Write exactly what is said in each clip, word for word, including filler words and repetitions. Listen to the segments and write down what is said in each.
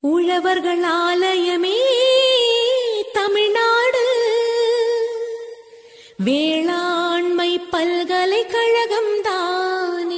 உழவர்கள் ஆலயமே தமிழ்நாடு வேளாண்மை பல்கலைக்கழகம் தானே.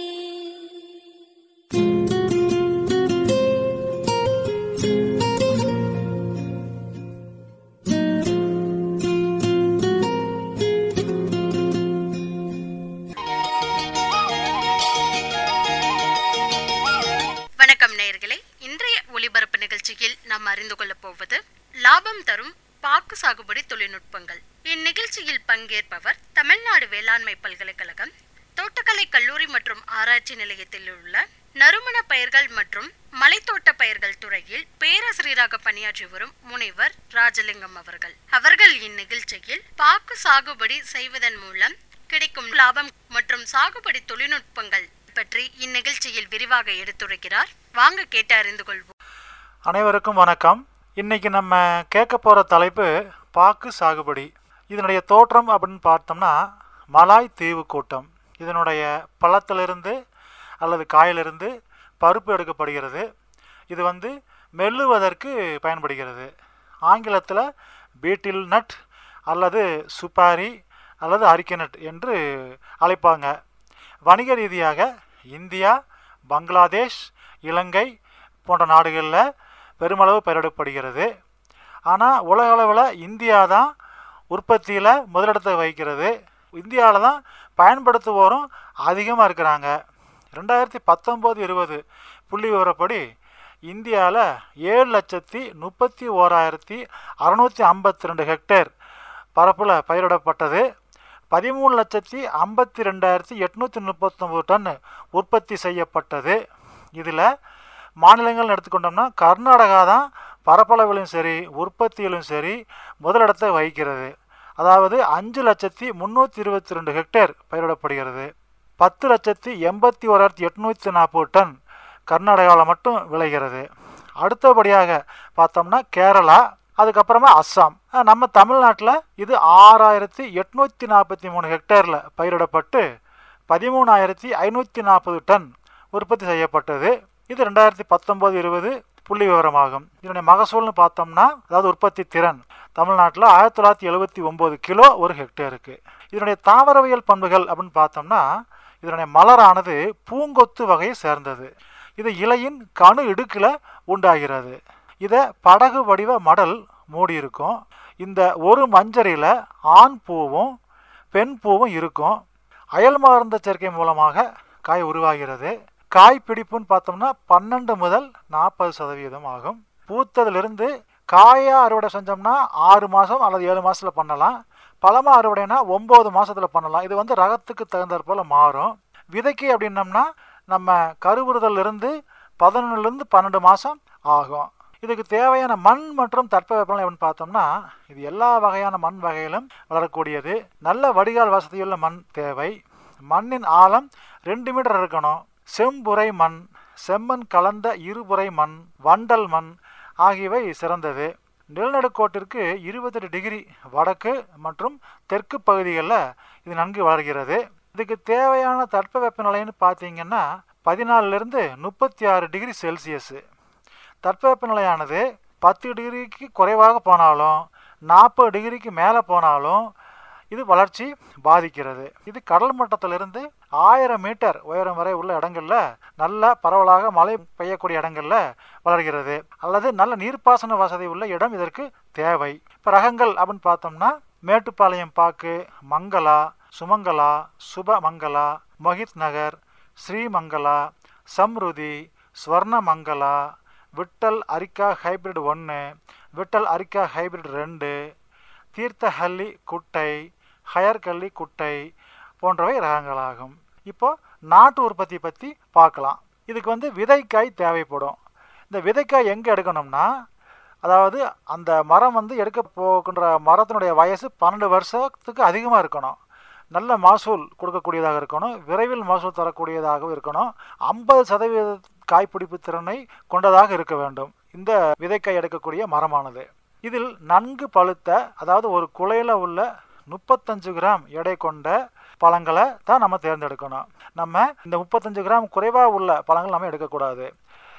வணக்கம் நேயர்களே, இன்றைய ஒலிபரப்பு நிகழ்ச்சியில் நாம் அறிந்து கொள்ளப் போவது லாபம் தரும் பாக்கு சாகுபடி தொழில்நுட்பங்கள். இந்நிகழ்ச்சியில் பங்கேற்பவர் தமிழ்நாடு வேளாண்மை பல்கலைக்கழகம் தோட்டக்கலை கல்லூரி மற்றும் ஆராய்ச்சி நிலையத்தில் உள்ள நறுமண பயிர்கள் மற்றும் மலைத்தோட்ட பயிர்கள் துறையில் பேராசிரியராக பணியாற்றி வரும் முனைவர் ராஜலிங்கம் அவர்கள். அவர்கள் இந்நிகழ்ச்சியில் பாக்கு சாகுபடி செய்வதன் மூலம் கிடைக்கும் லாபம் மற்றும் சாகுபடி தொழில்நுட்பங்கள் பற்றி இந்நிகழ்ச்சியில் விரிவாக எடுத்துரைக்கிறார். வாங்க கேட்டு அறிந்து கொள்வோம். அனைவருக்கும் வணக்கம். இன்னைக்கு நம்ம கேட்க போகிற தலைப்பு பாக்கு சாகுபடி. இதனுடைய தோற்றம் அப்படின்னு பார்த்தோம்னா மலாய் தீவு கூட்டம். இதனுடைய பழத்திலிருந்து அல்லது காயிலிருந்து பருப்பு எடுக்கப்படுகிறது. இது வந்து மெல்லுவதற்கு பயன்படுகிறது. ஆங்கிலத்தில் பீட்டில் நட் அல்லது சுப்பாரி அல்லது அரிக்கனட் என்று அழைப்பாங்க. வணிக ரீதியாக இந்தியா, பங்களாதேஷ், இலங்கை போன்ற நாடுகளில் பெருமளவு பயிரிடப்படுகிறது. ஆனால் உலக அளவில் இந்தியா தான் உற்பத்தியில் முதலிடத்தை வகிக்கிறது. இந்தியாவில் தான் பயன்படுத்துவோரும் அதிகமாக இருக்கிறாங்க. ரெண்டாயிரத்தி பத்தொம்போது இருபது புள்ளி விவரப்படி இந்தியாவில் ஏழு லட்சத்தி முப்பத்தி ஓராயிரத்தி அறுநூற்றி ஐம்பத்தி ரெண்டு ஹெக்டேர் பரப்பில் பயிரிடப்பட்டது. பதிமூணு லட்சத்தி ஐம்பத்தி ரெண்டாயிரத்தி எட்நூற்றி முப்பத்தொம்பது டன் உற்பத்தி செய்யப்பட்டது. இதில் மாநிலங்கள் எடுத்துக்கொண்டோம்னா கர்நாடகா தான் பரப்பளவிலும் சரி உற்பத்தியிலும் சரி முதலிடத்தை வகிக்கிறது. அதாவது அஞ்சு லட்சத்தி முந்நூற்றி இருபத்தி ரெண்டு ஹெக்டேர் பயிரிடப்படுகிறது. பத்து லட்சத்தி எண்பத்தி ஓராயிரத்தி எட்நூற்றி நாற்பது டன் கர்நாடகாவில் மட்டும் விளைகிறது. அடுத்தபடியாக பார்த்தோம்னா கேரளா, அதுக்கப்புறமா அஸ்ஸாம். நம்ம தமிழ்நாட்டில் இது ஆறாயிரத்தி எட்நூற்றி நாற்பத்தி மூணு ஹெக்டேரில் பயிரிடப்பட்டு பதிமூணாயிரத்தி ஐநூற்றி நாற்பது டன் உற்பத்தி செய்யப்பட்டது. இது ரெண்டாயிரத்தி பத்தொம்போது இருபது புள்ளி விவரமாகும். இதனுடைய மகசூல்னு பார்த்தோம்னா, அதாவது உற்பத்தி திறன், தமிழ்நாட்டில் ஆயிரத்தி தொள்ளாயிரத்தி எழுபத்தி ஒம்பது கிலோ ஒரு ஹெக்டேருக்கு. இதனுடைய தாவரவியல் பண்புகள் அப்படின்னு பார்த்தோம்னா, இதனுடைய மலரானது பூங்கொத்து வகையை சேர்ந்தது. இது இலையின் கணு இடுக்கில் உண்டாகிறது. இதை படகு வடிவ மடல் மூடி இருக்கும். இந்த ஒரு மஞ்சரியில் ஆண் பூவும் பெண் பூவும் இருக்கும். அயல் மகரந்த சேர்க்கை மூலமாக காய் உருவாகிறது. காய் பிடிப்புன்னு பார்த்தோம்னா பன்னெண்டு முதல் நாற்பது சதவீதம் ஆகும். பூத்ததிலிருந்து காயாக அறுவடை செஞ்சோம்னா ஆறு மாதம் அல்லது ஏழு மாதத்தில் பண்ணலாம். பழமாக அறுவடைனா ஒம்பது மாதத்தில் பண்ணலாம். இது வந்து ரகத்துக்கு தகுந்தாற் மாறும். விதைக்கு அப்படின்னம்னா நம்ம கருவுறுதலிருந்து பதினொன்றுலேருந்து பன்னெண்டு மாதம் ஆகும். இதுக்கு தேவையான மண் மற்றும் தட்பவெப்பநிலை அப்படின்னு பார்த்தோம்னா இது எல்லா வகையான மண் வகையிலும் வளரக்கூடியது. நல்ல வடிகால் வசதியுள்ள மண் தேவை. மண்ணின் ஆழம் ரெண்டு மீட்டர் இருக்கணும். செம்புரை மண், செம்மண் கலந்த இருபுரை மண், வண்டல் மண் ஆகியவை சிறந்தது. நிலநடுக்கோட்டிற்கு இருபத்தெட்டு டிகிரி வடக்கு மற்றும் தெற்கு பகுதிகளில் இது நன்கு வளர்கிறது. இதுக்கு தேவையான தட்பவெப்பநிலைன்னு பார்த்தீங்கன்னா பதினாலிருந்து முப்பத்தி ஆறு டிகிரி செல்சியஸு. தட்பவெப்பநிலையானது பத்து டிகிரிக்கு குறைவாக போனாலும் நாற்பது டிகிரிக்கு மேலே போனாலும் இது வளர்ச்சி பாதிக்கிறது. இது கடல் மட்டத்திலிருந்து ஆயிரம் மீட்டர் உயரம் வரை உள்ள இடங்களில் நல்ல பரவலாக மழை பெய்யக்கூடிய இடங்களில் வளர்கிறது. அல்லது நல்ல நீர்ப்பாசன வசதி உள்ள இடம் இதற்கு தேவை. இப்போ ரகங்கள் அப்படின்னு பார்த்தோம்னா மேட்டுப்பாளையம் பாக்கு, மங்களா, சுமங்கலா, சுபமங்கலா, மொஹித் நகர், ஸ்ரீமங்கலா, சம்ருதி, ஸ்வர்ணமங்கலா, விட்டல் அரிக்கா ஹைபிரிட் ஒன்று, விட்டல் அரிக்கா ஹைபிரிட் ரெண்டு, தீர்த்தஹல்லி குட்டை, ஹயர்கல்லி குட்டை போன்றவை ரகங்களாகும். இப்போ நாட்டு உற்பத்தி பற்றி பார்க்கலாம். இதுக்கு வந்து விதைக்காய் தேவைப்படும். இந்த விதைக்காய் எங்கே எடுக்கணும்னா, அதாவது அந்த மரம் வந்து எடுக்க போகின்ற மரத்தினுடைய வயசு பன்னெண்டு வருஷத்துக்கு அதிகமாக இருக்கணும். நல்ல மகசூல் கொடுக்கக்கூடியதாக இருக்கணும். விரைவில் மகசூல் தரக்கூடியதாகவும் இருக்கணும். ஐம்பது சதவீத காய்பிடிப்பு திறனை கொண்டதாக இருக்க வேண்டும் இந்த விதைக்காய் எடுக்கக்கூடிய மரமானது. இதில் நன்கு பழுத்த, அதாவது ஒரு குலையில் உள்ள முப்பத்தஞ்சு கிராம் எடை கொண்ட பழங்களை தான் நம்ம தேர்ந்தெடுக்கணும். நம்ம இந்த முப்பத்தஞ்சு கிராம் குறைவாக உள்ள பழங்கள் நம்ம எடுக்கக்கூடாது.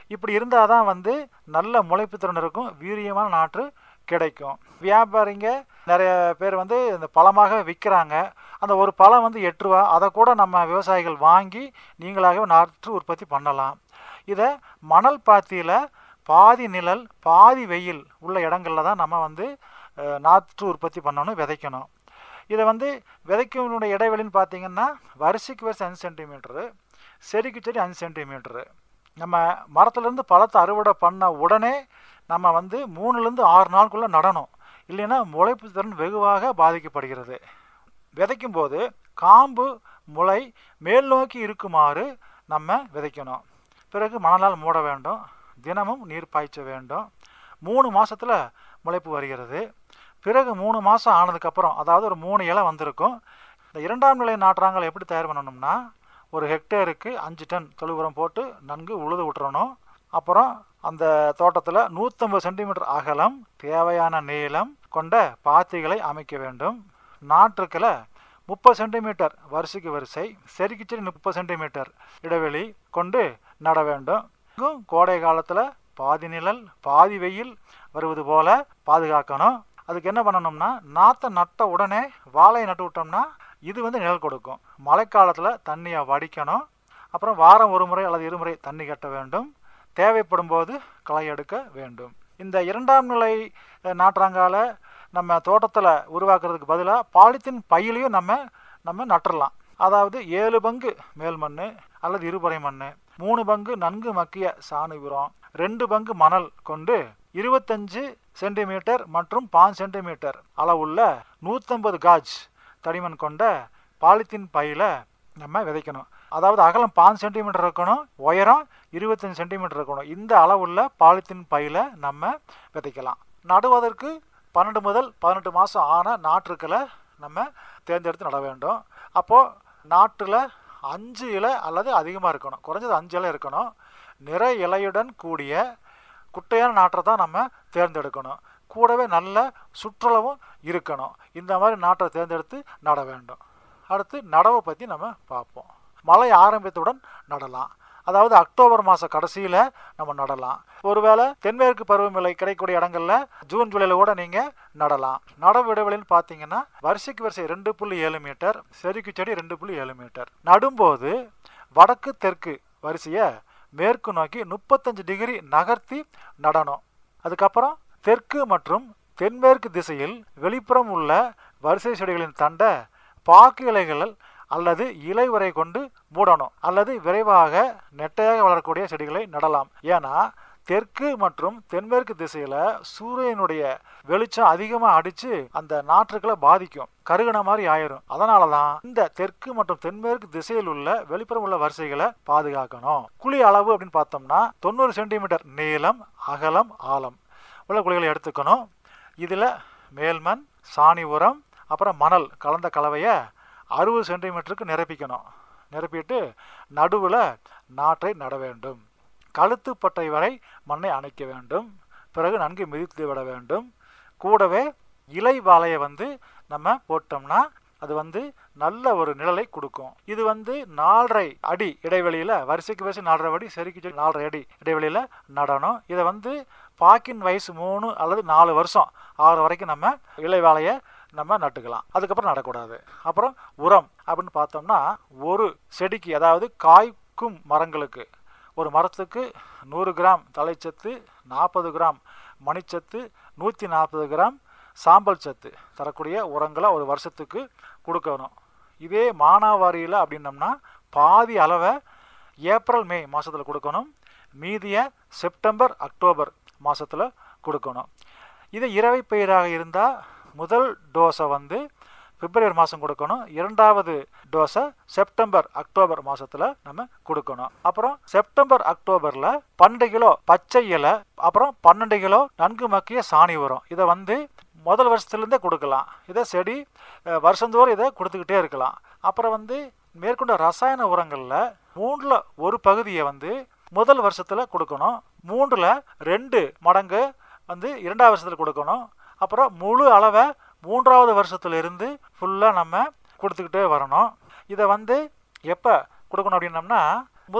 இப்படி இருந்தால் தான் வந்து நல்ல முளைப்பு திறன் இருக்கும், வீரியமான நாற்று கிடைக்கும். வியாபாரிங்க நிறைய பேர் வந்து இந்த பழமாக விற்கிறாங்க. அந்த ஒரு பழம் வந்து எட்டு ரூபா, அதை கூட நம்ம விவசாயிகள் வாங்கி நீங்களாகவே நாற்று உற்பத்தி பண்ணலாம். இதை மணல் பாத்தியில் பாதி நிழல் பாதி வெயில் உள்ள இடங்களில் தான் நம்ம வந்து நாற்று உற்பத்தி பண்ணணும், விதைக்கணும். இதை வந்து விதைக்கனுடைய இடைவெளின்னு பார்த்தீங்கன்னா வரிசைக்கு வரிசை அஞ்சு சென்டிமீட்டரு, செடிக்கு செடி அஞ்சு சென்டிமீட்டரு. நம்ம மரத்துலேருந்து பழத்தை அறுவடை பண்ண உடனே நம்ம வந்து மூணுலேருந்து ஆறு நாளுக்குள்ளே நடணும், இல்லைன்னா முளைப்பு திறன் வெகுவாக பாதிக்கப்படுகிறது. விதைக்கும் போது காம்பு முளை மேல் நோக்கி இருக்குமாறு நம்ம விதைக்கணும். பிறகு மணலால் மூட வேண்டும், தினமும் நீர் பாய்ச்ச வேண்டும். மூணு மாதத்தில் முளைப்பு வருகிறது. பிறகு மூணு மாதம் ஆனதுக்கப்புறம், அதாவது ஒரு மூணு இலை வந்திருக்கும். இந்த இரண்டாம் நிலை நாற்றாங்கல் எப்படி தயார் பண்ணணும்னா, ஒரு ஹெக்டேருக்கு அஞ்சு டன் தொழு உரம் போட்டு நன்கு உழுது விட்டுறணும். அப்புறம் அந்த தோட்டத்தில் நூற்றம்பது சென்டிமீட்டர் அகலம் தேவையான நீளம் கொண்ட பாத்திகளை அமைக்க வேண்டும். நாற்றுக்களை முப்பது சென்டிமீட்டர் வரிசைக்கு வரிசை, செடிக்கு செடி முப்பது சென்டிமீட்டர் இடைவெளி கொண்டு நட வேண்டும். கோடை காலத்தில் பாதி நிழல் பாதி வெயில் வருவது போல பாதுகாக்கணும். அதுக்கு என்ன பண்ணணும்னா, நாற்றை நட்ட உடனே வாழையை நட்டு விட்டோம்னா இது வந்து நிழல் கொடுக்கும். மழைக்காலத்தில் தண்ணியை வடிக்கணும். அப்புறம் வாரம் ஒரு முறை அல்லது இருமுறை தண்ணி கட்ட வேண்டும். தேவைப்படும் போது களை எடுக்க வேண்டும். இந்த இரண்டாம் நிலை நாற்றாங்கால நம்ம தோட்டத்தில் உருவாக்குறதுக்கு பதிலாக பாலித்தீன் பையிலையும் நம்ம நம்ம நட்டுடலாம். அதாவது ஏழு பங்கு மேல் மண் அல்லது இருபறை மண், மூணு பங்கு நன்கு மக்கிய சாணி உரம், ரெண்டு பங்கு மணல் கொண்டு இருபத்தஞ்சு சென்டிமீட்டர் மற்றும் பாஞ்சு சென்டிமீட்டர் அளவுள்ள நூற்றம்பது காஜ் தடிமன் கொண்ட பாலித்தீன் பையில நம்ம விதைக்கணும். அதாவது அகலம் பாஞ்சு சென்டிமீட்டர் இருக்கணும், உயரம் இருபத்தஞ்சு சென்டிமீட்டர் இருக்கணும். இந்த அளவுள்ள பாலித்தீன் பையில நம்ம விதைக்கலாம். நடுவதற்கு பன்னெண்டு முதல் பதினெட்டு மாதம் ஆன நாற்றுக்களை நம்ம தேர்ந்தெடுத்து நட வேண்டும். அப்போது நாற்றில் அஞ்சு இலை அல்லது அதிகமாக இருக்கணும், குறைஞ்சது அஞ்சு இலை இருக்கணும். நிற இலையுடன் கூடிய குட்டையான நாற்றை தான் நம்ம தேர்ந்தெடுக்கணும். கூடவே நல்ல சுற்றளவும் இருக்கணும். இந்த மாதிரி நாற்றை தேர்ந்தெடுத்து நட வேண்டும். அடுத்து நடவை பற்றி நம்ம பார்ப்போம். மழை ஆரம்பித்தவுடன் நடலாம். அதாவது அக்டோபர் மாதம் கடைசியில் நம்ம நடலாம். ஒருவேளை தென்மேற்கு பருவமழை கிடைக்கக்கூடிய இடங்களில் ஜூன் ஜூலையில் கூட நீங்கள் நடலாம். நடவு இடைவெளின்னு பார்த்தீங்கன்னா வரிசைக்கு வரிசை ரெண்டு புள்ளி ஏழு மீட்டர், செடிக்கு செடி ரெண்டு புள்ளி ஏழு மீட்டர். நடும்போது வடக்கு தெற்கு வரிசையை மேற்கு நோக்கி முப்பத்தஞ்சு டிகிரி நகர்த்தி நடணும். அதுக்கப்புறம் தெற்கு மற்றும் தென்மேற்கு திசையில் வெளிப்புறம் உள்ள வரிசை செடிகளின் தண்டை பாக்கு இலைகள் அல்லது இலை உறை கொண்டு மூடணும். அல்லது விரைவாக நெட்டையாக வளரக்கூடிய செடிகளை நடலாம். ஏன்னா தெற்கு மற்றும் தென்மேற்கு திசையில சூரியனுடைய வெளிச்சம் அதிகமாக அடிச்சு அந்த நாற்றுக்களை பாதிக்கும், கருகின மாதிரி ஆயிரும். அதனாலதான் இந்த தெற்கு மற்றும் தென்மேற்கு திசையில் உள்ள வெளிப்புறம் உள்ள வரிசைகளை பாதுகாக்கணும். குழி அளவு அப்படின்னு பார்த்தோம்னா தொண்ணூறு சென்டிமீட்டர் நீளம் அகலம் ஆழம் உள்ள குழிகளை எடுத்துக்கணும். இதுல மேல்மண் சாணி உரம் அப்புறம் மணல் கலந்த கலவையை அறுபது சென்டிமீட்டருக்கு நிரப்பிக்கணும். நிரப்பிட்டு நடுவில் நாற்றை நட வேண்டும். கழுத்து பட்டை வரை மண்ணை அணைக்க வேண்டும். பிறகு நன்கு மிதித்து விட வேண்டும். கூடவே இலை வாழையை வந்து நம்ம போட்டோம்னா அது வந்து நல்ல ஒரு நிழலை கொடுக்கும். இது வந்து நாலரை அடி இடைவெளியில் வரிசைக்கு வரிசை நாலரை அடி செடிக்கு நாலரை அடி இடைவெளியில் நடணும். இதை வந்து பாக்கின் வயசு மூணு அல்லது நாலு வருஷம் ஆகிற வரைக்கும் நம்ம இலை வாழையை நம்ம நட்டுக்கலாம். அதுக்கப்புறம் நடக்கூடாது. அப்புறம் உரம் அப்படின்னு பார்த்தோம்னா ஒரு செடிக்கு, அதாவது காய்க்கும் மரங்களுக்கு ஒரு மரத்துக்கு நூறு கிராம் தலைச்சத்து, நாற்பது கிராம் மணிச்சத்து, நூற்றி நாற்பது கிராம் சாம்பல் சத்து தரக்கூடிய உரங்களை ஒரு வருஷத்துக்கு கொடுக்கணும். இதே மானாவாரியில் அப்படின்னம்னா பாதி அளவை ஏப்ரல் மே மாதத்தில் கொடுக்கணும், மீதியை செப்டம்பர் அக்டோபர் மாதத்தில் கொடுக்கணும். இது இரவை பயிராக இருந்தால் முதல் டோஸை வந்து பிப்ரவரி மாதம் கொடுக்கணும், இரண்டாவது டோஸை செப்டம்பர் அக்டோபர் மாதத்தில் நம்ம கொடுக்கணும். அப்புறம் செப்டம்பர் அக்டோபரில் பன்னெண்டு கிலோ பச்சை இலை அப்புறம் பன்னெண்டு கிலோ நன்கு மக்கிய சாணி உரம் இதை வந்து முதல் வருஷத்துலேருந்தே கொடுக்கலாம். இதை செடி வருஷந்தோறும் இதை கொடுத்துக்கிட்டே இருக்கலாம். அப்புறம் வந்து மேற்கொண்ட ரசாயன உரங்களில் மூணில் ஒரு பகுதியை வந்து முதல் வருஷத்தில் கொடுக்கணும், மூன்றில் ரெண்டு மடங்கு வந்து இரண்டாவது வருஷத்தில் கொடுக்கணும். அப்புறம் முழு அளவை மூன்றாவது வருஷத்துலேருந்து ஃபுல்லாக நம்ம கொடுத்துக்கிட்டே வரணும். இதை வந்து எப்போ கொடுக்கணும் அப்படின்னம்னா முதல்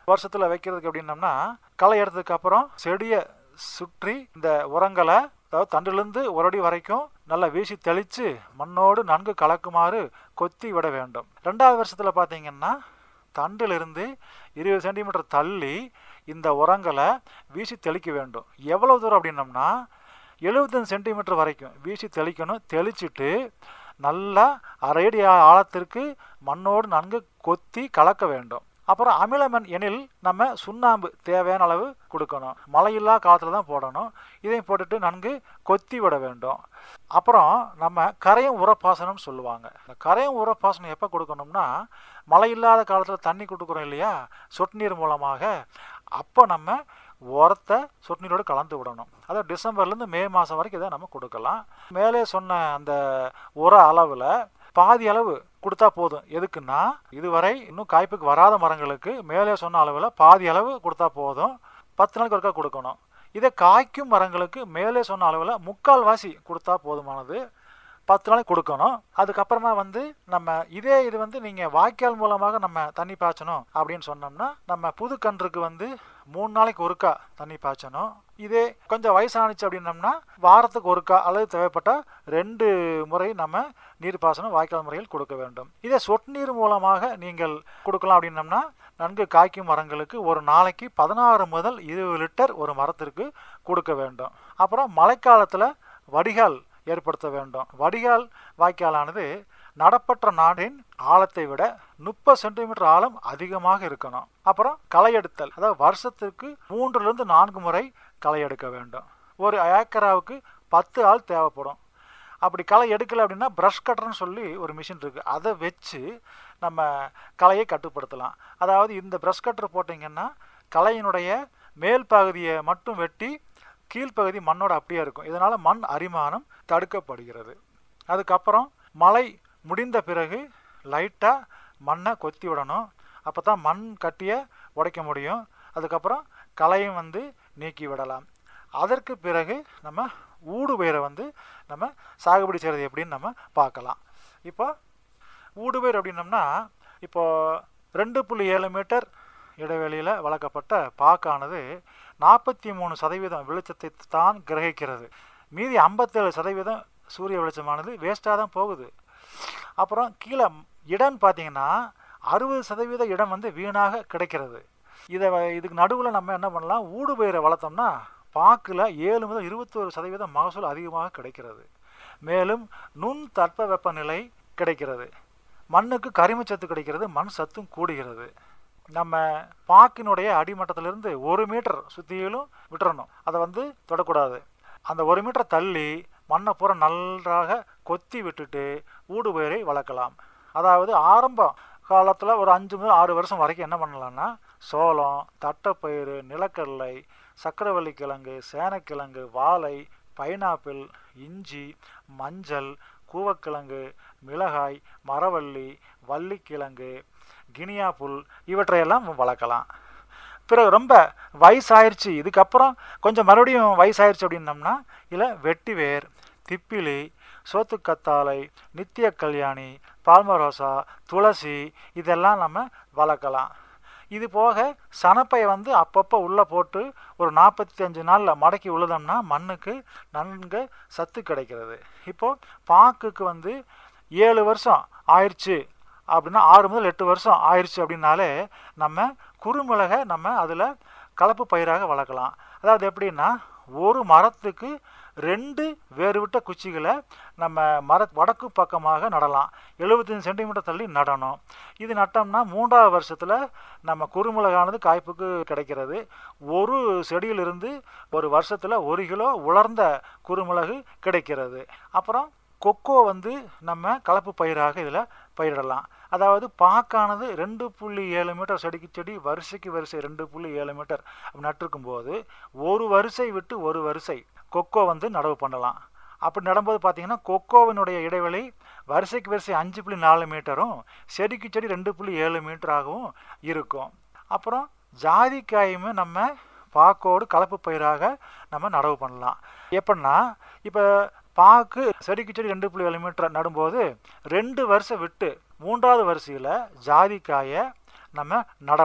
வருஷத்தில் வைக்கிறதுக்கு எப்படின்னம்னா களை எடுத்ததுக்கு அப்புறம் செடியை சுற்றி இந்த உரங்களை அதாவது தண்டிலிருந்து ஒரு அடி வரைக்கும் நல்லா வீசி தெளித்து மண்ணோடு நன்கு கலக்குமாறு கொத்தி விட வேண்டும். ரெண்டாவது வருஷத்தில் பார்த்தீங்கன்னா தண்டிலிருந்து இருபது சென்டிமீட்டர் தள்ளி இந்த உரங்களை வீசி தெளிக்க வேண்டும். எவ்வளோ தூரம் அப்படின்னம்னா எழுபத்தஞ்சு சென்டிமீட்டர் வரைக்கும் வீசி தெளிக்கணும். தெளிச்சுட்டு நல்லா அரையடி ஆழத்திற்கு மண்ணோடு நன்கு கொத்தி கலக்க வேண்டும். அப்புறம் அமிலமண் எனில் நம்ம சுண்ணாம்பு தேவையான அளவு கொடுக்கணும். மழையில்லா காலத்தில் தான் போடணும். இதையும் போட்டுட்டு நன்கு கொத்தி விட வேண்டும். அப்புறம் நம்ம கரையும் உரப்பாசனம் சொல்லுவாங்க. இந்த கரையும் உரப்பாசனம் எப்போ கொடுக்கணும்னா மழை இல்லாத காலத்தில் தண்ணி கொடுக்குறோம் இல்லையா, சொட்டு நீர் மூலமாக. அப்போ நம்ம உரத்தை சொட்டு நீரோடு கலந்து விடணும். அதாவது டிசம்பர்லேருந்து மே மாதம் வரைக்கும் இதை நம்ம கொடுக்கலாம். மேலே சொன்ன அந்த உர அளவில் பாதி அளவு கொடுத்தா போதும். எதுக்குன்னா இதுவரை இன்னும் காய்ப்புக்கு வராத மரங்களுக்கு மேலே சொன்ன அளவில் பாதி அளவு கொடுத்தா போதும். பத்து நாளுக்கு ஒருக்கா கொடுக்கணும். இதை காய்க்கும் மரங்களுக்கு மேலே சொன்ன அளவில் முக்கால் வாசி கொடுத்தா போதுமானது. பத்து நாளைக்கு கொடுக்கணும். அதுக்கப்புறமா வந்து நம்ம இதே இது வந்து நீங்கள் வாய்க்கால் மூலமாக நம்ம தண்ணி பாய்ச்சணும் அப்படின்னு சொன்னோம்னா நம்ம புது கன்றுக்கு வந்து மூணு நாளைக்கு ஒருக்கா தண்ணி பாய்ச்சணும். இதே கொஞ்சம் வயசானிச்சு அப்படின்னம்னா வாரத்துக்கு ஒருக்கா அல்லது தேவைப்பட்டால் ரெண்டு முறை நம்ம நீர் பாசனம் வாய்க்கால் முறையில் கொடுக்க வேண்டும். இதே சொட்டு நீர் மூலமாக நீங்கள் கொடுக்கலாம் அப்படின்னம்னா நன்கு காய்க்கும் மரங்களுக்கு ஒரு நாளைக்கு பதினாறு முதல் இருபது லிட்டர் ஒரு மரத்திற்கு கொடுக்க வேண்டும். அப்புறம் மழைக்காலத்தில் வடிகால் ஏற்படுத்த வேண்டும். வடிகால் வாய்க்காலானது நடப்பற்ற நாடின் ஆழத்தை விட முப்பது சென்டிமீட்டர் ஆழம் அதிகமாக இருக்கணும். அப்புறம் களை எடுத்தல், அதாவது வருஷத்துக்கு மூன்றிலிருந்து நான்கு முறை களை எடுக்க வேண்டும். ஒரு ஏக்கராவுக்கு பத்து ஆள் தேவைப்படும். அப்படி களை எடுக்கலை அப்படின்னா ப்ரஷ் கட்டர்னு சொல்லி ஒரு மிஷின் இருக்குது. அதை வச்சு நம்ம களையை கட்டுப்படுத்தலாம். அதாவது இந்த ப்ரஷ் கட்டர் போட்டிங்கன்னா களையினுடைய மேல் பகுதியை மட்டும் வெட்டி கீழ்ப்பகுதி மண்ணோட அப்படியே இருக்கும். இதனால் மண் அரிமானம் தடுக்கப்படுகிறது. அதுக்கப்புறம் மழை முடிந்த பிறகு லைட்டாக மண்ணை கொத்தி விடணும். அப்போ தான் மண் கட்டியை உடைக்க முடியும். அதுக்கப்புறம் களையும் வந்து நீக்கி விடலாம். அதற்கு பிறகு நம்ம ஊடுபயிரை வந்து நம்ம சாகுபடி செய்கிறது எப்படின்னு நம்ம பார்க்கலாம். இப்போ ஊடுபயிர் அப்படின்னம்னா இப்போது ரெண்டு புள்ளி ஏழு மீட்டர் இடைவெளியில் வளர்க்கப்பட்ட பாக்கானது நாற்பத்தி மூணு சதவீதம் வெளிச்சத்தை தான் கிரகிக்கிறது. மீதி ஐம்பத்தேழு சதவீதம் சூரிய வெளிச்சமானது வேஸ்ட்டாக தான் போகுது. அப்புறம் கீழே இடம் பார்த்தீங்கன்னா அறுபது சதவீத இடம் வந்து வீணாக கிடைக்கிறது. இதை இதுக்கு நடுவில் நம்ம என்ன பண்ணலாம், ஊடுபயிரை வளர்த்தோம்னா பாக்கில் ஏழு முதல் இருபத்தோரு சதவீதம் மகசூல் அதிகமாக கிடைக்கிறது. மேலும் நுண் தட்ப வெப்பநிலை கிடைக்கிறது. மண்ணுக்கு கரிமச்சத்து கிடைக்கிறது. மண் சத்தும் கூடுகிறது. நம்ம பாக்கினுடைய அடிமட்டத்திலிருந்து ஒரு மீட்டர் சுற்றியிலும் விட்டுறணும். அதை வந்து தொடக்கூடாது. அந்த ஒரு மீட்டர் தள்ளி மண்ணை பூரா நன்றாக கொத்தி விட்டுட்டு ஊடுபயிரை வளர்க்கலாம். அதாவது ஆரம்ப காலத்தில் ஒரு அஞ்சு முதல் ஆறு வருஷம் வரைக்கும் என்ன பண்ணலான்னா சோளம், தட்டைப்பயிறு, நிலக்கடலை, சக்கரவள்ளி கிழங்கு, சேனக்கிழங்கு, வாழை, பைனாப்பிள், இஞ்சி, மஞ்சள், கூவக்கிழங்கு, மிளகாய், மரவள்ளி, வள்ளிக்கிழங்கு, கினியா புல் இவற்றையெல்லாம் வளர்க்கலாம். பிறகு ரொம்ப வயசாயிருச்சு, இதுக்கப்புறம் கொஞ்சம் மறுபடியும் வயசாயிருச்சு அப்படின்னம்னா இல்லை வெட்டிவேர், திப்பிலி, சோத்துக்கத்தாழை, நித்திய கல்யாணி, பால்மரோசா, துளசி இதெல்லாம் நம்ம வளர்க்கலாம். இது போக சனப்பையை வந்து அப்பப்போ உள்ளே போட்டு ஒரு நாற்பத்தி அஞ்சு நாளில் மடக்கி உள்ளதோம்னா மண்ணுக்கு நன்கு சத்து கிடைக்கிறது. இப்போது பாக்குக்கு வந்து ஏழு வருஷம் ஆயிடுச்சு அப்படின்னா ஆறு முதல் எட்டு வருஷம் ஆயிடுச்சு அப்படின்னாலே நம்ம குறுமிளகை நம்ம அதில் கலப்பு பயிராக வளர்க்கலாம். அதாவது எப்படின்னா ஒரு மரத்துக்கு ரெண்டு வேறுவிட்ட குச்சிகளை நம்ம மர வடக்கு பக்கமாக நடலாம். எழுபத்தஞ்சு சென்டிமீட்டர் தள்ளி நடணும். இது நட்டோம்னா மூன்றாவது வருஷத்தில் நம்ம குறுமிளகானது காய்ப்புக்கு கிடைக்கிறது. ஒரு செடியிலிருந்து ஒரு வருஷத்தில் ஒரு கிலோ உலர்ந்த குறுமிளகு கிடைக்கிறது. அப்புறம் கொக்கோ வந்து நம்ம கலப்பு பயிராக இதில் பயிரிடலாம். அதாவது பாக்கானது ரெண்டு புள்ளி ஏழு மீட்டர் செடிக்கு செடி வரிசைக்கு வரிசை ரெண்டு புள்ளி ஏழு மீட்டர் அப்படி நட்டிருக்கும் போது ஒரு வரிசை விட்டு ஒரு வரிசை கொக்கோ வந்து நடவு பண்ணலாம். அப்படி நடும்போது பார்த்தீங்கன்னா கொக்கோவினுடைய இடைவெளி வரிசைக்கு வரிசை அஞ்சு புள்ளி நாலு மீட்டரும் செடிக்கு செடி ரெண்டு புள்ளி ஏழு மீட்டராகவும் இருக்கும். அப்புறம் ஜாதிக்காயுமே நம்ம பாக்கோடு கலப்பு பயிராக நம்ம நடவு பண்ணலாம். எப்படின்னா இப்போ பாக்கு செடிக்கு செடி ரெண்டு புள்ளி ஏழு மீட்டர் நடும்போது ரெண்டு வருஷம் விட்டு மூன்றாவது வரிசையில் ஜாதிக்காயை நம்ம நடலாம்.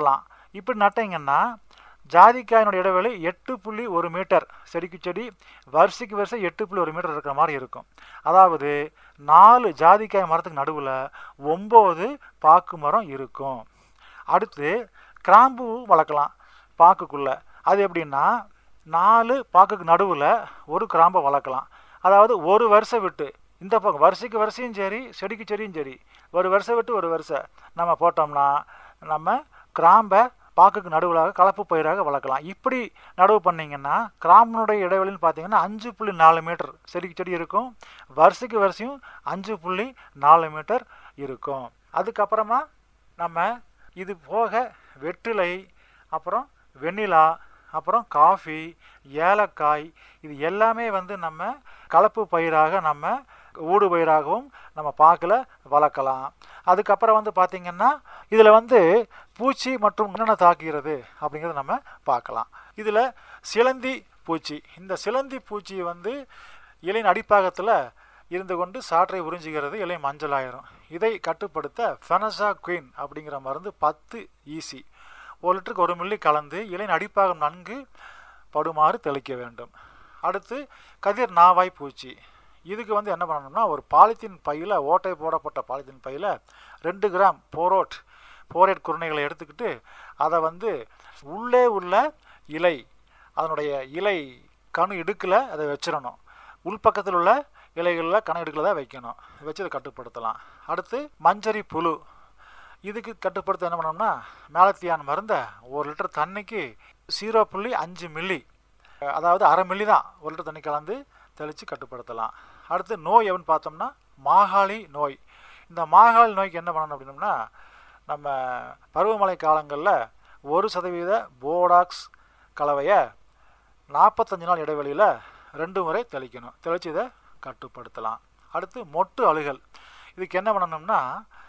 இப்படி நட்டிங்கன்னா ஜாதிக்காயினுடைய இடைவெளி எட்டு புள்ளி ஒரு மீட்டர், செடிக்கு செடி வரிசைக்கு வரிசை எட்டு புள்ளி ஒரு மீட்டர் இருக்கிற மாதிரி இருக்கும். அதாவது நாலு ஜாதிக்காய் மரத்துக்கு நடுவில் ஒம்பது பாக்கு மரம் இருக்கும். அடுத்து கிராம்பு வளர்க்கலாம் பாக்குக்குள்ளே. அது எப்படின்னா நாலு பாக்குக்கு நடுவில் ஒரு கிராம்பை வளர்க்கலாம். அதாவது ஒரு வருஷம் விட்டு இந்த பக்கம் வரிசைக்கு வரிசையும் சரி செடிக்கு செடியும் சரி ஒரு வருஷம் விட்டு ஒரு வருஷம் நம்ம போட்டோம்னா நம்ம கிராம்பை பாக்குக்கு நடுவிலாக கலப்பு பயிராக வளர்க்கலாம். இப்படி நடவு பண்ணிங்கன்னா கிராம்பினுடைய இடைவெளின்னு பார்த்தீங்கன்னா அஞ்சு புள்ளி நாலு மீட்டர் செடிக்கு செடி இருக்கும். வருஷைக்கு வருஷம் அஞ்சு புள்ளி நாலு மீட்டர் இருக்கும். அதுக்கப்புறமா நம்ம இது போக வெற்றிலை, அப்புறம் வெண்ணிலா, அப்புறம் காஃபி, ஏலக்காய் இது எல்லாமே வந்து நம்ம கலப்பு பயிராக நம்ம ஊடு பயிராகவும் நம்ம பாக்கில் வளர்க்கலாம். அதுக்கப்புறம் வந்து பார்த்திங்கன்னா இதில் வந்து பூச்சி மற்றும் என்னென்ன தாக்குகிறது அப்படிங்கிறத நம்ம பார்க்கலாம். இதில் சிலந்தி பூச்சி, இந்த சிலந்தி பூச்சி வந்து இலையின் அடிப்பாகத்தில் இருந்து கொண்டு சாற்றை உறிஞ்சுகிறது, இலை மஞ்சள் ஆயிரும். இதை கட்டுப்படுத்த ஃபெனசா குயின் அப்படிங்கிற மருந்து பத்து ஈசி ஒரு லிட்டருக்கு ஒரு மில்லி கலந்து இலையின் அடிப்பாகம் நன்கு படுமாறு தெளிக்க வேண்டும். அடுத்து கதிர் நாவாய் பூச்சி, இதுக்கு வந்து என்ன பண்ணணும்னா ஒரு பாலித்தீன் பையில், ஓட்டை போடப்பட்ட பாலித்தீன் பையில் ரெண்டு கிராம் போரோட் போரேட் குருணைகளை எடுத்துக்கிட்டு அதை வந்து உள்ளே உள்ள இலை, அதனுடைய இலை கணு இடுக்கில் அதை வச்சிடணும். உள்பக்கத்தில் உள்ள இலைகளில் கணு இடுக்கில் தான் வைக்கணும். வச்சு அதை கட்டுப்படுத்தலாம். அடுத்து மஞ்சரி புழு, இதுக்கு கட்டுப்படுத்த என்ன பண்ணோம்னா மேலத்தியான் மருந்தை ஒரு லிட்டர் தண்ணிக்கு ஜீரோ புள்ளி அஞ்சு மில்லி, அதாவது அரை மில்லி தான் ஒரு லிட்டர் தண்ணி கலந்து தெளித்து கட்டுப்படுத்தலாம். அடுத்து நோய் எவன்னு பார்த்தோம்னா மாகாளி நோய். இந்த மாகாளி நோய்க்கு என்ன பண்ணணும் அப்படின்னோம்னா நம்ம பருவமழை காலங்களில் ஒரு சதவீத போடாக்ஸ் கலவையை நாற்பத்தஞ்சு நாள் இடைவெளியில் ரெண்டு முறை தெளிக்கணும். தெளித்து இதை கட்டுப்படுத்தலாம். அடுத்து மொட்டு அழுகல், இதுக்கு என்ன பண்ணணும்னா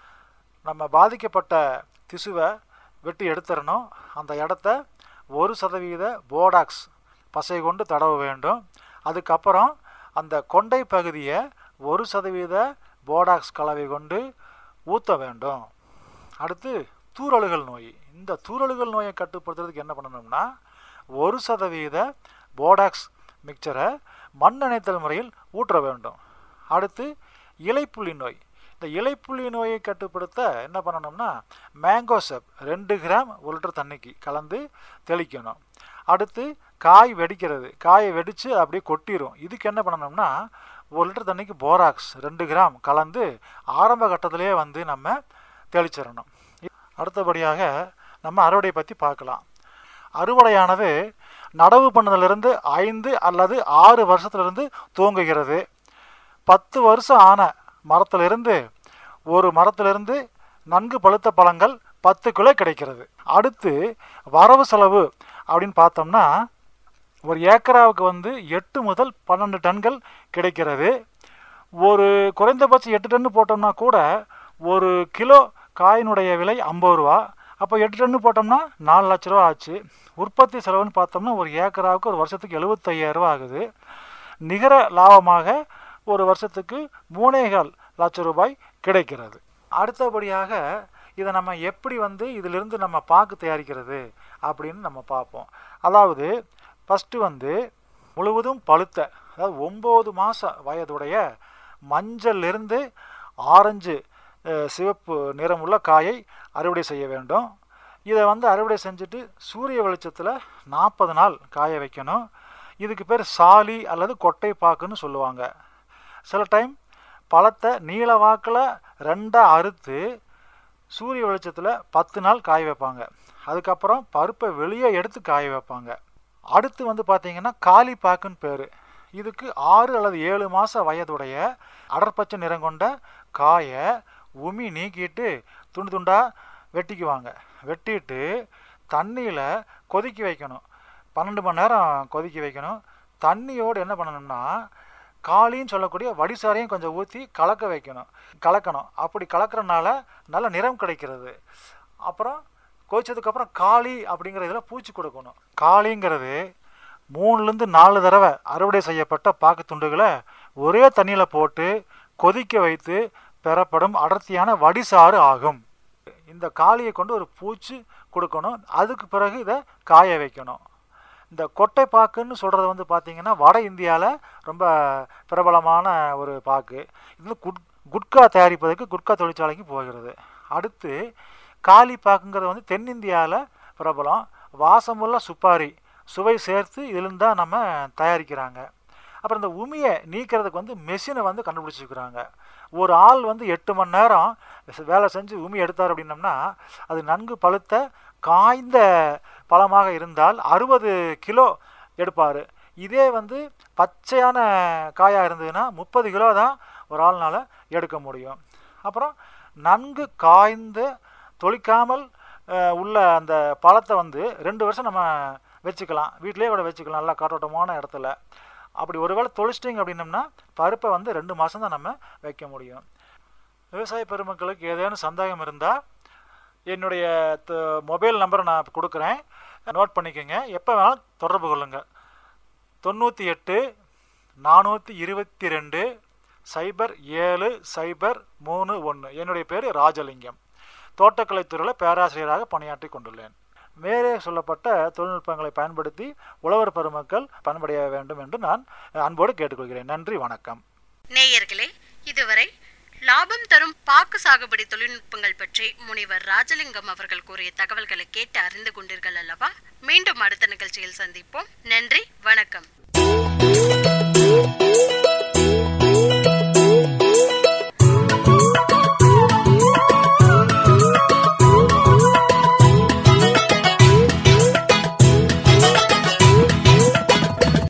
நம்ம பாதிக்கப்பட்ட திசுவை வெட்டி எடுத்துடணும். அந்த இடத்த ஒரு சதவீத போடாக்ஸ் பசை கொண்டு தடவ வேண்டும். அதுக்கப்புறம் அந்த கொண்டை பகுதியை ஒரு சதவீத போடாக்ஸ் கலவை கொண்டு ஊற்ற வேண்டும். அடுத்து தூரழுகல் நோய், இந்த தூரழுகல் நோயை கட்டுப்படுத்துறதுக்கு என்ன பண்ணணும்னா ஒரு சதவீத போடாக்ஸ் மிக்சரை மண் நனைத்தல் முறையில் ஊற்ற வேண்டும். அடுத்து இலைப்புள்ளி நோய், இந்த இலைப்புள்ளி நோயை கட்டுப்படுத்த என்ன பண்ணணும்னா மேங்கோசப் ரெண்டு கிராம் ஒரு லிட்டர் தண்ணிக்கு கலந்து தெளிக்கணும். அடுத்து காய் வெடிக்கிறது, காயை வெடித்து அப்படியே கொட்டிடும். இதுக்கு என்ன பண்ணணும்னா ஒரு லிட்டர் தண்ணிக்கு போராக்ஸ் ரெண்டு கிராம் கலந்து ஆரம்ப கட்டத்திலே வந்து நம்ம தெளிச்சிடணும். அடுத்தபடியாக நம்ம அறுவடை பற்றி பார்க்கலாம். அறுவடையானது நடவு பண்ணதிலிருந்து ஐந்து அல்லது ஆறு வருஷத்துலேருந்து துவங்குகிறது. பத்து வருஷம் ஆன மரத்திலிருந்து ஒரு மரத்திலிருந்து நன்கு பழுத்த பழங்கள் பத்து கிலோ கிடைக்கிறது. அடுத்து வரவு செலவு அப்படின்னு பார்த்தோம்னா ஒரு ஏக்கராவுக்கு வந்து எட்டு முதல் பன்னெண்டு டன்கள் கிடைக்கிறது. ஒரு குறைந்தபட்சம் எட்டு டன்னு போட்டோம்னா கூட ஒரு கிலோ காயினுடைய விலை ஐம்பது ரூபா. அப்போ எட்டு டன்னு போட்டோம்னா நாலு லட்ச ரூபா ஆச்சு. உற்பத்தி செலவுன்னு பார்த்தோம்னா ஒரு ஏக்கராவுக்கு ஒரு வருஷத்துக்கு எழுபத்தையாயிரம் ரூபா ஆகுது. நிகர லாபமாக ஒரு வருஷத்துக்கு மூணேகால் லட்சம் ரூபாய் கிடைக்கிறது. அடுத்தபடியாக இதை நம்ம எப்படி வந்து இதிலிருந்து நம்ம பாக்கு தயாரிக்கிறது அப்படின்னு நம்ம பார்ப்போம். அதாவது ஃபஸ்ட்டு வந்து முழுவதும் பழுத்த, அதாவது ஒம்பது மாத வயதுடைய மஞ்சளிலிருந்து ஆரஞ்சு சிவப்பு நிறமுள்ள காயை அறுவடை செய்ய வேண்டும். இதை வந்து அறுவடை செஞ்சுட்டு சூரிய வெளிச்சத்தில் நாற்பது நாள் காய வைக்கணும். இதுக்கு பேர் சாலி அல்லது கொட்டை பாக்குன்னு சொல்லுவாங்க. சில டைம் பழத்தை நீல வாக்கில் ரெண்டாக அறுத்து சூரிய வெளிச்சத்தில் பத்து நாள் காய வைப்பாங்க. அதுக்கப்புறம் பருப்பை வெளியே எடுத்து காய வைப்பாங்க. அடுத்து வந்து பார்த்திங்கன்னா காலி பாக்குன்னு பேர். இதுக்கு ஆறு அல்லது ஏழு மாத வயதுடைய அடர்பச்சை நிறம் கொண்ட காயை உமி நீக்கிட்டு துண்டு துண்டாக வெட்டிக்குவாங்க. வெட்டிட்டு தண்ணியில் கொதிக்க வைக்கணும். பன்னெண்டு மணி நேரம் கொதிக்க வைக்கணும். தண்ணியோடு என்ன பண்ணணும்னா காலின்னு சொல்லக்கூடிய வடிசாரையும் கொஞ்சம் ஊற்றி கலக்க வைக்கணும் கலக்கணும் அப்படி கலக்கிறனால நல்ல நிறம் கிடைக்கிறது. அப்புறம் கொதிச்சதுக்கப்புறம் காளி அப்படிங்கிற இதில் பூச்சி கொடுக்கணும். காளிங்கிறது மூணுலேருந்து நாலு தடவை அறுவடை செய்யப்பட்ட பாக்கு துண்டுகளை ஒரே தண்ணியில் போட்டு கொதிக்க வைத்து பெறப்படும் அடர்த்தியான வடிசாறு ஆகும். இந்த காளியை கொண்டு ஒரு பூச்சி கொடுக்கணும். அதுக்கு பிறகு இதை காய வைக்கணும். இந்த கொட்டை பாக்குன்னு சொல்கிறது வந்து பார்த்திங்கன்னா வட இந்தியாவில் ரொம்ப பிரபலமான ஒரு பாக்கு. இது குட் குட்கா தயாரிப்பதற்கு குட்கா தொழிற்சாலைக்கு போகிறது. அடுத்து காலி பாக்குங்கிறது வந்து தென்னிந்தியாவில் பிரபலம். வாசமுள்ள சுப்பாரி சுவை சேர்த்து இதிலிருந்து தான் நம்ம தயாரிக்கிறாங்க. அப்புறம் இந்த உமியை நீக்கிறதுக்கு வந்து மெஷினை வந்து கண்டுபிடிச்சிருக்கிறாங்க. ஒரு ஆள் வந்து எட்டு மணி நேரம் வேலை செஞ்சு உமி எடுத்தார் அப்படின்னம்னா அது நன்கு பழுத்த காய்ந்த பழமாக இருந்தால் அறுபது கிலோ எடுப்பார். இதே வந்து பச்சையான காயாக இருந்ததுன்னா முப்பது கிலோ தான் ஒரு ஆள்னால் எடுக்க முடியும். அப்புறம் நன்கு காய்ந்து தொளிக்காமல் உள்ள அந்த பழத்தை வந்து ரெண்டு வருஷம் நம்ம வச்சுக்கலாம். வீட்டிலே கூட வச்சுக்கலாம் நல்லா காற்றோட்டமான இடத்துல. அப்படி ஒருவேளை தொளிச்சிட்டிங்க அப்படின்னம்னா பருப்பை வந்து ரெண்டு மாதம் தான் நம்ம வைக்க முடியும். விவசாய பெருமக்களுக்கு ஏதேனும் சந்தேகம் இருந்தால் என்னுடைய மொபைல் நம்பரை நான் கொடுக்குறேன், நோட் பண்ணிக்கோங்க. எப்போ வேணாலும் தொடர்பு கொள்ளுங்கள். தொண்ணூற்றி எட்டு நானூற்றி இருபத்தி ரெண்டு சைபர் ஏழு சைபர் மூணு ஒன்று. என்னுடைய பேர் ராஜலிங்கம். தோட்டக்கலைத்துறையில் பேராசிரியராக பணியாற்றி கொண்டுள்ளேன். மேலே சொல்லப்பட்ட தொழில்நுட்பங்களை பயன்படுத்தி உழவர் பெருமக்கள் பயன்படைய வேண்டும் என்று நான் அன்போடு கேட்டுக்கொள்கிறேன். நன்றி, வணக்கம். நேயர்களே, இதுவரை லாபம் தரும் பாக்கு சாகுபடி தொழில்நுட்பங்கள் பற்றி முனைவர் ராஜலிங்கம் அவர்கள் கூறிய தகவல்களை கேட்டு அறிந்து கொண்டீர்கள் அல்லவா? மீண்டும் அடுத்த நிகழ்ச்சியில் சந்திப்போம். நன்றி, வணக்கம்.